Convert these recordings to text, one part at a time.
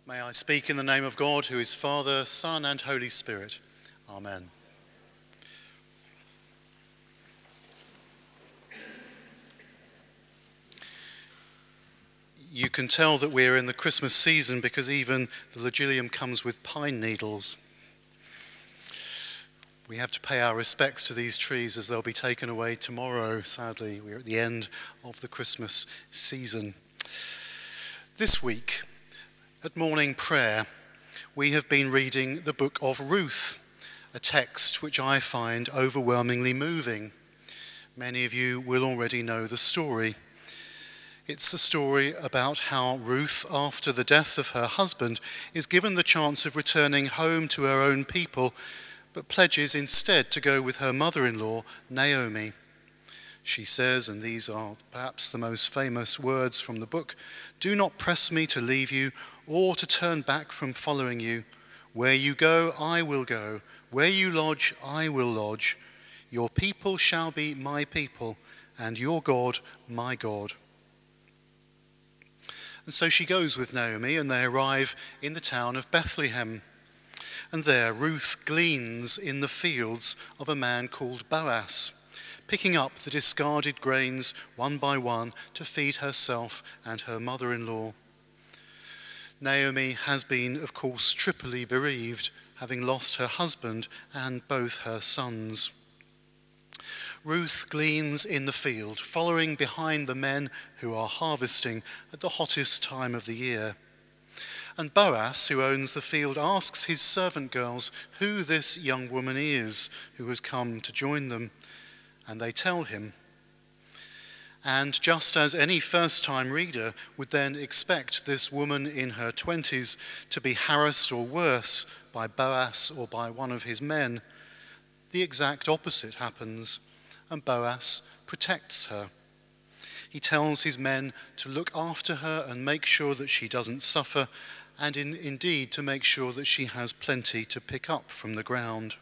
May I speak in the name of God, who is Father, Son, and Holy Spirit. Amen. You can tell that we're in the Christmas season because even the Logilium comes with pine needles. We have to pay our respects to these trees as they'll be taken away tomorrow, sadly. We're at the end of the Christmas season. This week, at morning prayer, we have been reading the book of Ruth, a text which I find overwhelmingly moving. Many of you will already know the story. It's a story about how Ruth, after the death of her husband, is given the chance of returning home to her own people, but pledges instead to go with her mother-in-law, Naomi. She says, and these are perhaps the most famous words from the book, "Do not press me to leave you or to turn back from following you. Where you go, I will go. Where you lodge, I will lodge. Your people shall be my people, and your God, my God." And so she goes with Naomi, and they arrive in the town of Bethlehem. And there Ruth gleans in the fields of a man called Boaz, picking up the discarded grains one by one to feed herself and her mother-in-law. Naomi has been, of course, triply bereaved, having lost her husband and both her sons. Ruth gleans in the field, following behind the men who are harvesting at the hottest time of the year. And Boaz, who owns the field, asks his servant girls who this young woman is who has come to join them, and they tell him. And just as any first-time reader would then expect this woman in her 20s to be harassed or worse by Boaz or by one of his men, the exact opposite happens, and Boaz protects her. He tells his men to look after her and make sure that she doesn't suffer, and indeed to make sure that she has plenty to pick up from the ground.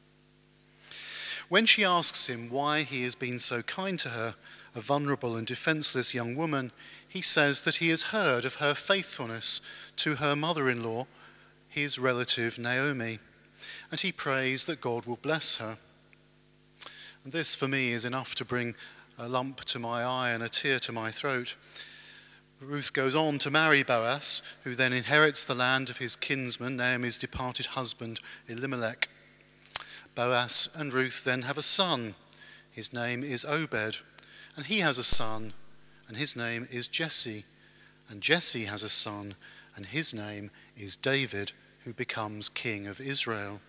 When she asks him why he has been so kind to her, a vulnerable and defenseless young woman, he says that he has heard of her faithfulness to her mother-in-law, his relative Naomi, and he prays that God will bless her. And this for me is enough to bring a lump to my eye and a tear to my throat. Ruth goes on to marry Boaz, who then inherits the land of his kinsman, Naomi's departed husband, Elimelech. Boaz and Ruth then have a son. His name is Obed, and he has a son, and his name is Jesse. And Jesse has a son, and his name is David, who becomes king of Israel.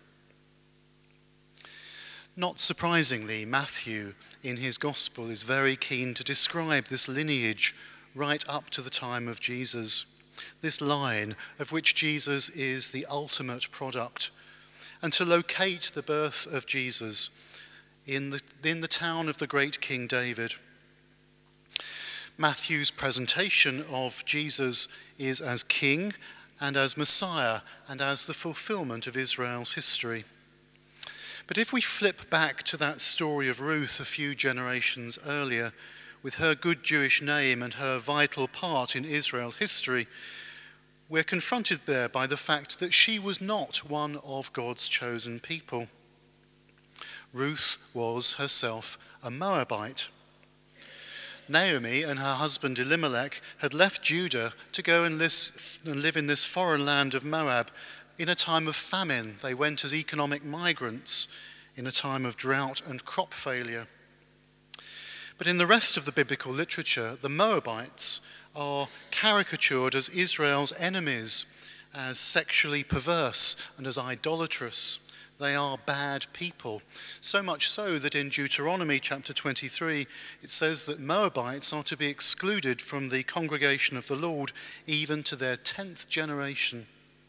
Not surprisingly, Matthew, in his gospel, is very keen to describe this lineage right up to the time of Jesus, this line of which Jesus is the ultimate product, and to locate the birth of Jesus in the town of the great King David. Matthew's presentation of Jesus is as king and as Messiah and as the fulfillment of Israel's history. But if we flip back to that story of Ruth a few generations earlier, with her good Jewish name and her vital part in Israel history, we're confronted there by the fact that she was not one of God's chosen people. Ruth was herself a Moabite. Naomi and her husband Elimelech had left Judah to go and live in this foreign land of Moab. In a time of famine, they went as economic migrants in a time of drought and crop failure. But in the rest of the biblical literature, the Moabites are caricatured as Israel's enemies, as sexually perverse and as idolatrous. They are bad people. So much so that in Deuteronomy chapter 23, it says that Moabites are to be excluded from the congregation of the Lord even to their 10th generation.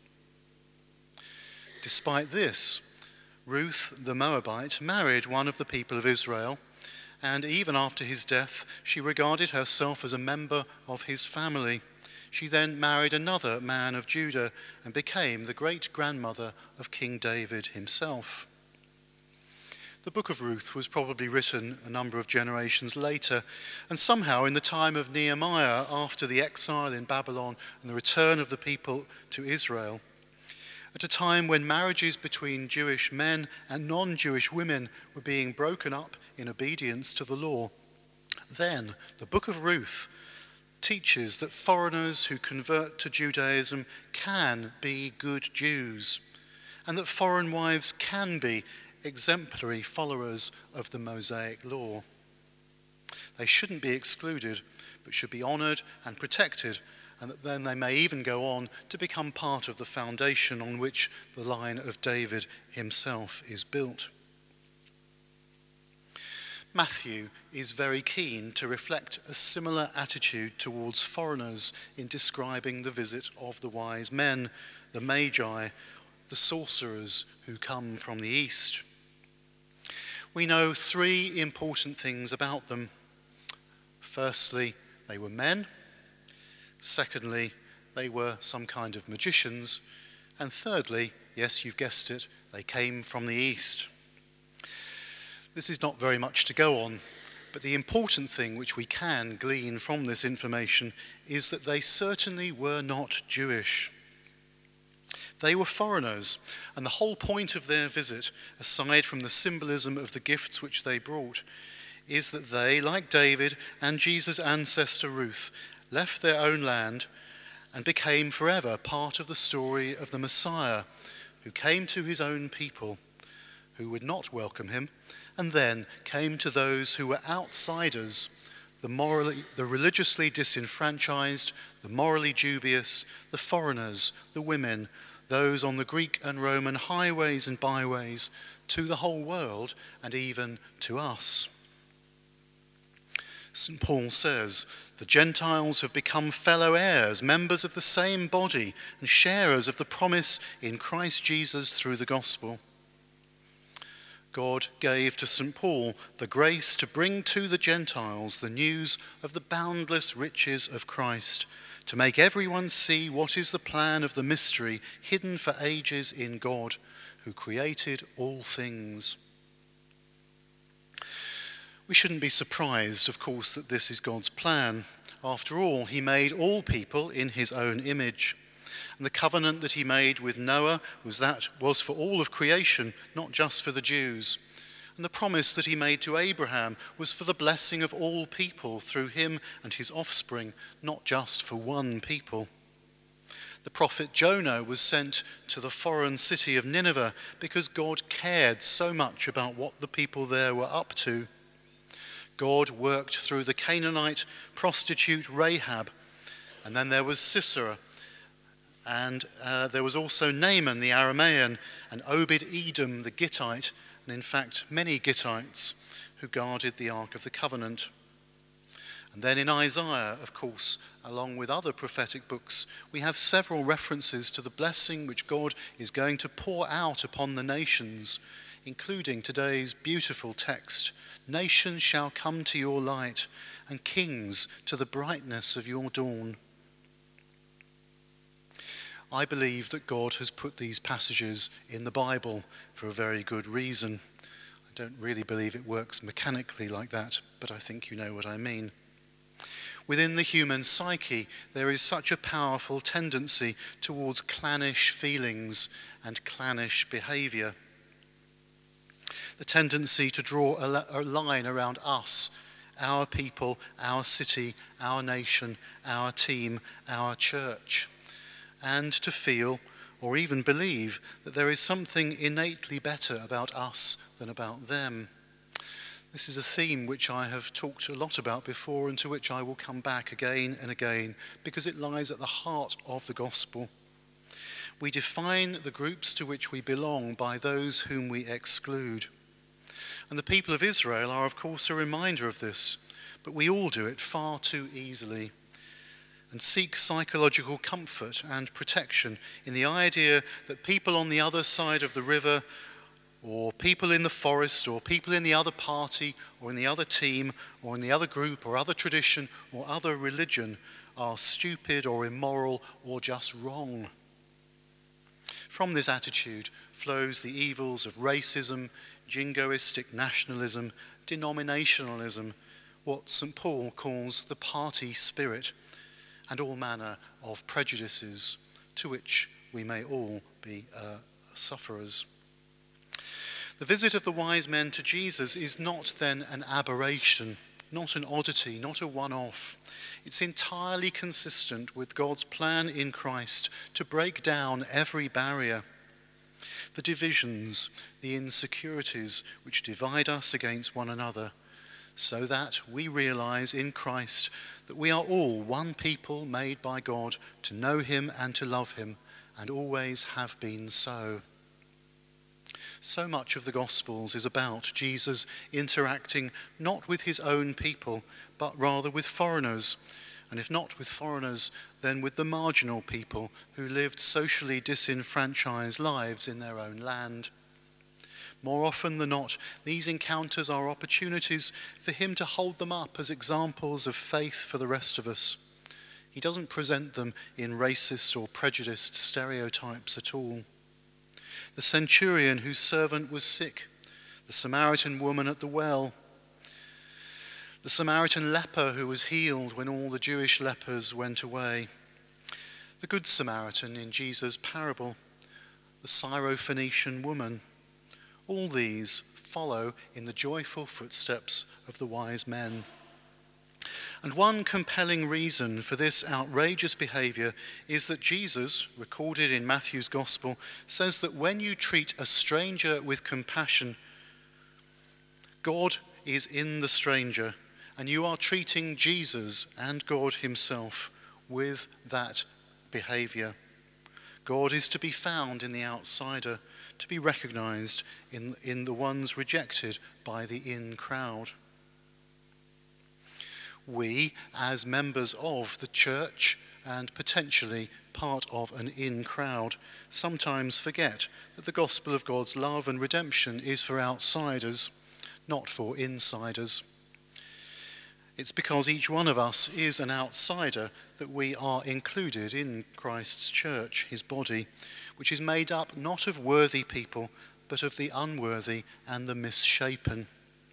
Despite this, Ruth the Moabite married one of the people of Israel, and even after his death, she regarded herself as a member of his family. She then married another man of Judah and became the great-grandmother of King David himself. The book of Ruth was probably written a number of generations later, and somehow in the time of Nehemiah, after the exile in Babylon and the return of the people to Israel, at a time when marriages between Jewish men and non-Jewish women were being broken up in obedience to the law, then the book of Ruth teaches that foreigners who convert to Judaism can be good Jews, and that foreign wives can be exemplary followers of the Mosaic law. They shouldn't be excluded, but should be honoured and protected, and that then they may even go on to become part of the foundation on which the line of David himself is built. Matthew is very keen to reflect a similar attitude towards foreigners in describing the visit of the wise men, the Magi, the sorcerers who come from the east. We know three important things about them. Firstly, they were men. Secondly, they were some kind of magicians. And thirdly, yes, you've guessed it, they came from the east. This is not very much to go on, but the important thing which we can glean from this information is that they certainly were not Jewish. They were foreigners, and the whole point of their visit, aside from the symbolism of the gifts which they brought, is that they, like David and Jesus' ancestor Ruth, left their own land and became forever part of the story of the Messiah, who came to his own people, who would not welcome him, and then came to those who were outsiders, the religiously disenfranchised, the morally dubious, the foreigners, the women, those on the Greek and Roman highways and byways, to the whole world and even to us. St. Paul says, the Gentiles have become fellow heirs, members of the same body, and sharers of the promise in Christ Jesus through the gospel. God gave to St. Paul the grace to bring to the Gentiles the news of the boundless riches of Christ, to make everyone see what is the plan of the mystery hidden for ages in God, who created all things. We shouldn't be surprised, of course, that this is God's plan. After all, he made all people in his own image. And the covenant that he made with Noah was for all of creation, not just for the Jews. And the promise that he made to Abraham was for the blessing of all people through him and his offspring, not just for one people. The prophet Jonah was sent to the foreign city of Nineveh because God cared so much about what the people there were up to. God worked through the Canaanite prostitute Rahab, and then there was Sisera, and there was also Naaman the Aramean, and Obed-Edom the Gittite, and in fact many Gittites who guarded the Ark of the Covenant. And then in Isaiah, of course, along with other prophetic books, we have several references to the blessing which God is going to pour out upon the nations, including today's beautiful text, "Nations shall come to your light, and kings to the brightness of your dawn." I believe that God has put these passages in the Bible for a very good reason. I don't really believe it works mechanically like that, but I think you know what I mean. Within the human psyche, there is such a powerful tendency towards clannish feelings and clannish behaviour. The tendency to draw a line around us, our people, our city, our nation, our team, our church, and to feel or even believe that there is something innately better about us than about them. This is a theme which I have talked a lot about before and to which I will come back again and again because it lies at the heart of the gospel. We define the groups to which we belong by those whom we exclude. And the people of Israel are, of course, a reminder of this, but we all do it far too easily and seek psychological comfort and protection in the idea that people on the other side of the river, or people in the forest, or people in the other party, or in the other team, or in the other group, or other tradition, or other religion are stupid or immoral or just wrong. From this attitude flows the evils of racism, jingoistic nationalism, denominationalism, what St. Paul calls the party spirit, and all manner of prejudices to which we may all be sufferers. The visit of the wise men to Jesus is not then an aberration, not an oddity, not a one-off. It's entirely consistent with God's plan in Christ to break down every barrier, the divisions, the insecurities which divide us against one another, so that we realize in Christ that we are all one people made by God to know him and to love him, and always have been so. So much of the Gospels is about Jesus interacting not with his own people, but rather with foreigners, and if not with foreigners, then with the marginal people who lived socially disenfranchised lives in their own land. More often than not, these encounters are opportunities for him to hold them up as examples of faith for the rest of us. He doesn't present them in racist or prejudiced stereotypes at all. The centurion whose servant was sick, the Samaritan woman at the well, the Samaritan leper who was healed when all the Jewish lepers went away, the Good Samaritan in Jesus' parable, the Syrophoenician woman, all these follow in the joyful footsteps of the wise men. And one compelling reason for this outrageous behavior is that Jesus, recorded in Matthew's Gospel, says that when you treat a stranger with compassion, God is in the stranger, and you are treating Jesus and God himself with that behavior. God is to be found in the outsider, to be recognized in the ones rejected by the in crowd. We, as members of the church and potentially part of an in crowd, sometimes forget that the gospel of God's love and redemption is for outsiders, not for insiders. It's because each one of us is an outsider that we are included in Christ's church, his body, which is made up not of worthy people, but of the unworthy and the misshapen.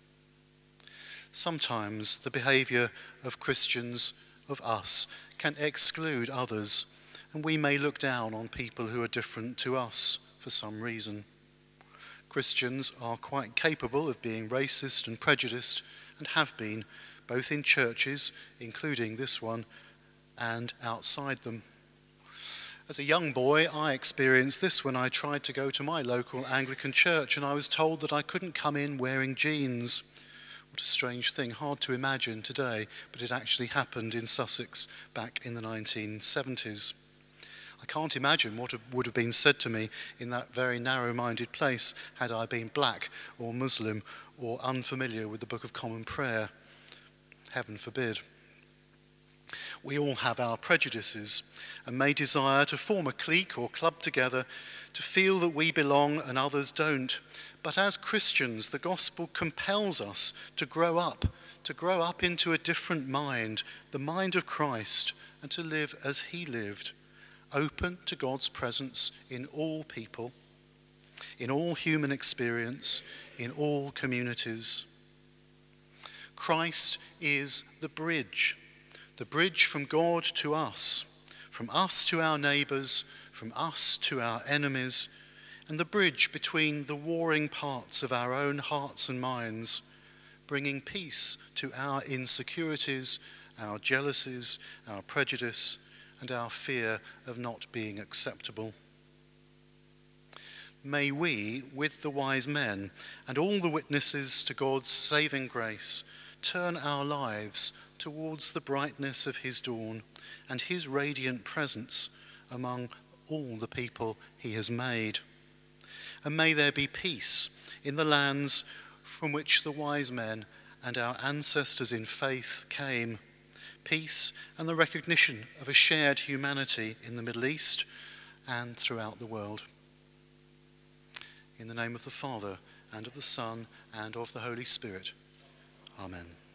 Sometimes the behavior of Christians, of us, can exclude others, and we may look down on people who are different to us for some reason. Christians are quite capable of being racist and prejudiced, and have been, both in churches, including this one, and outside them. As a young boy, I experienced this when I tried to go to my local Anglican church, and I was told that I couldn't come in wearing jeans. What a strange thing, hard to imagine today, but it actually happened in Sussex back in the 1970s. I can't imagine what would have been said to me in that very narrow-minded place had I been black or Muslim or unfamiliar with the Book of Common Prayer. Heaven forbid. We all have our prejudices and may desire to form a clique or club together to feel that we belong and others don't. But as Christians, the gospel compels us to grow up into a different mind, the mind of Christ, and to live as he lived, open to God's presence in all people, in all human experience, in all communities. Christ is the bridge from God to us, from us to our neighbours, from us to our enemies, and the bridge between the warring parts of our own hearts and minds, bringing peace to our insecurities, our jealousies, our prejudice, and our fear of not being acceptable. May we, with the wise men and all the witnesses to God's saving grace, turn our lives towards the brightness of his dawn and his radiant presence among all the people he has made. And may there be peace in the lands from which the wise men and our ancestors in faith came, peace and the recognition of a shared humanity in the Middle East and throughout the world. In the name of the Father, and of the Son, and of the Holy Spirit. Amen.